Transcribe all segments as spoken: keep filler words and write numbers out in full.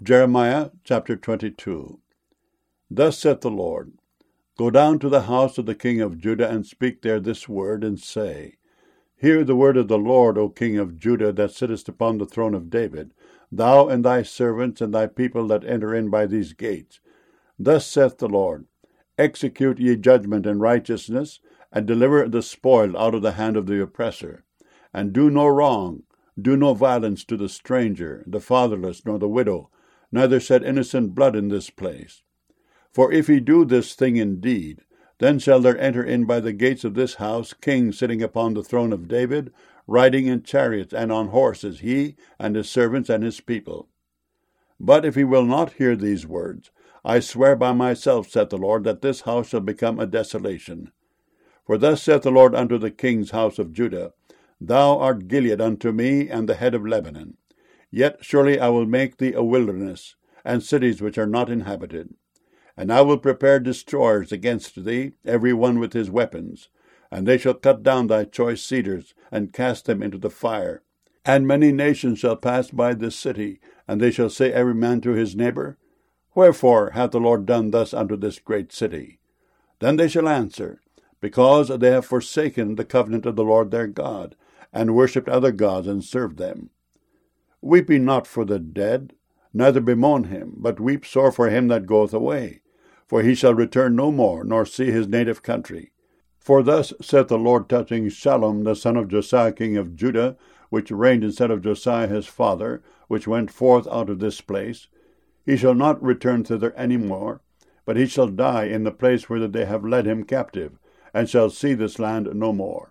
Jeremiah chapter twenty-two. Thus saith the Lord, Go down to the house of the king of Judah, and speak there this word, and say, Hear the word of the Lord, O king of Judah, that sittest upon the throne of David, thou and thy servants and thy people that enter in by these gates. Thus saith the Lord, Execute ye judgment and righteousness, and deliver the spoil out of the hand of the oppressor. And do no wrong, do no violence to the stranger, the fatherless, nor the widow, neither shed innocent blood in this place. For if he do this thing indeed, then shall there enter in by the gates of this house kings sitting upon the throne of David, riding in chariots and on horses, he and his servants and his people. But if he will not hear these words, I swear by myself, saith the Lord, that this house shall become a desolation. For thus saith the Lord unto the king's house of Judah, Thou art Gilead unto me, and the head of Lebanon. Yet surely I will make thee a wilderness, and cities which are not inhabited. And I will prepare destroyers against thee, every one with his weapons. And they shall cut down thy choice cedars, and cast them into the fire. And many nations shall pass by this city, and they shall say every man to his neighbor, Wherefore hath the Lord done thus unto this great city? Then they shall answer, Because they have forsaken the covenant of the Lord their God, and worshipped other gods, and served them. Weep ye not for the dead, neither bemoan him, but weep sore for him that goeth away. For he shall return no more, nor see his native country. For thus saith the Lord touching Shallum the son of Josiah king of Judah, which reigned instead of Josiah his father, which went forth out of this place, He shall not return thither any more, but he shall die in the place whither they have led him captive, and shall see this land no more.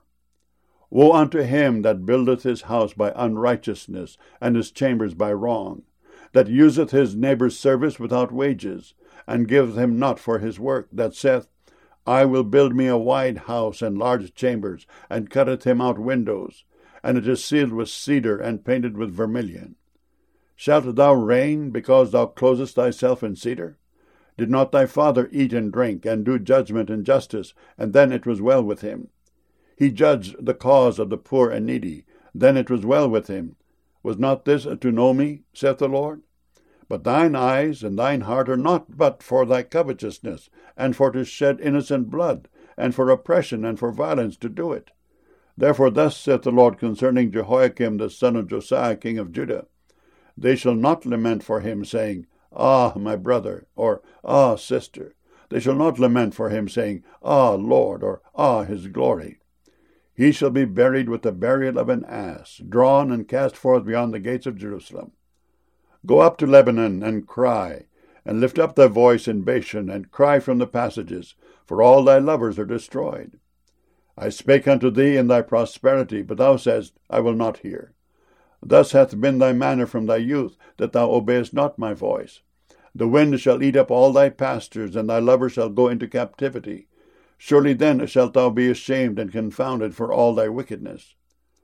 Woe unto him that buildeth his house by unrighteousness, and his chambers by wrong, that useth his neighbour's service without wages, and giveth him not for his work, that saith, I will build me a wide house and large chambers, and cutteth him out windows, and it is sealed with cedar, and painted with vermilion. Shalt thou reign, because thou closest thyself in cedar? Did not thy father eat and drink, and do judgment and justice, and then it was well with him? He judged the cause of the poor and needy, then it was well with him. Was not this to know me, saith the Lord? But thine eyes and thine heart are not but for thy covetousness, and for to shed innocent blood, and for oppression and for violence to do it. Therefore thus saith the Lord concerning Jehoiakim the son of Josiah king of Judah, They shall not lament for him, saying, Ah, my brother, or Ah, sister. They shall not lament for him, saying, Ah, Lord, or Ah, his glory. He shall be buried with the burial of an ass, drawn and cast forth beyond the gates of Jerusalem. Go up to Lebanon, and cry, and lift up thy voice in Bashan, and cry from the passages, for all thy lovers are destroyed. I spake unto thee in thy prosperity, but thou saidst, I will not hear. Thus hath been thy manner from thy youth, that thou obeyest not my voice. The wind shall eat up all thy pastures, and thy lovers shall go into captivity. Surely then shalt thou be ashamed and confounded for all thy wickedness.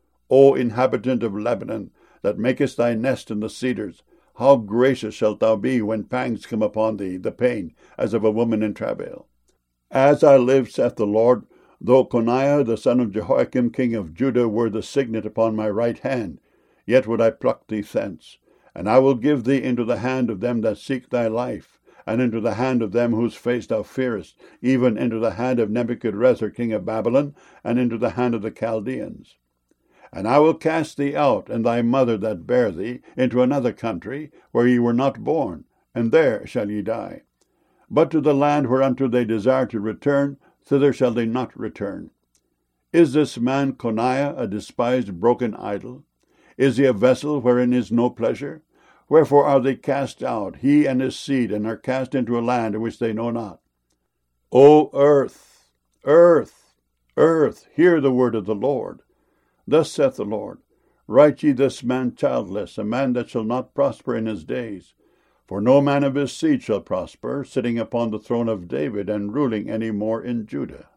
O inhabitant of Lebanon, that makest thy nest in the cedars, how gracious shalt thou be when pangs come upon thee, the pain, as of a woman in travail. As I live, saith the Lord, though Coniah the son of Jehoiakim king of Judah were the signet upon my right hand, yet would I pluck thee thence, and I will give thee into the hand of them that seek thy life, and into the hand of them whose face thou fearest, even into the hand of Nebuchadrezzar king of Babylon, and into the hand of the Chaldeans. And I will cast thee out, and thy mother that bare thee, into another country, where ye were not born, and there shall ye die. But to the land whereunto they desire to return, thither shall they not return. Is this man Coniah a despised broken idol? Is he a vessel wherein is no pleasure? Wherefore are they cast out, he and his seed, and are cast into a land in which they know not? O earth, earth, earth, hear the word of the Lord. Thus saith the Lord, Write ye this man childless, a man that shall not prosper in his days. For no man of his seed shall prosper, sitting upon the throne of David, and ruling any more in Judah.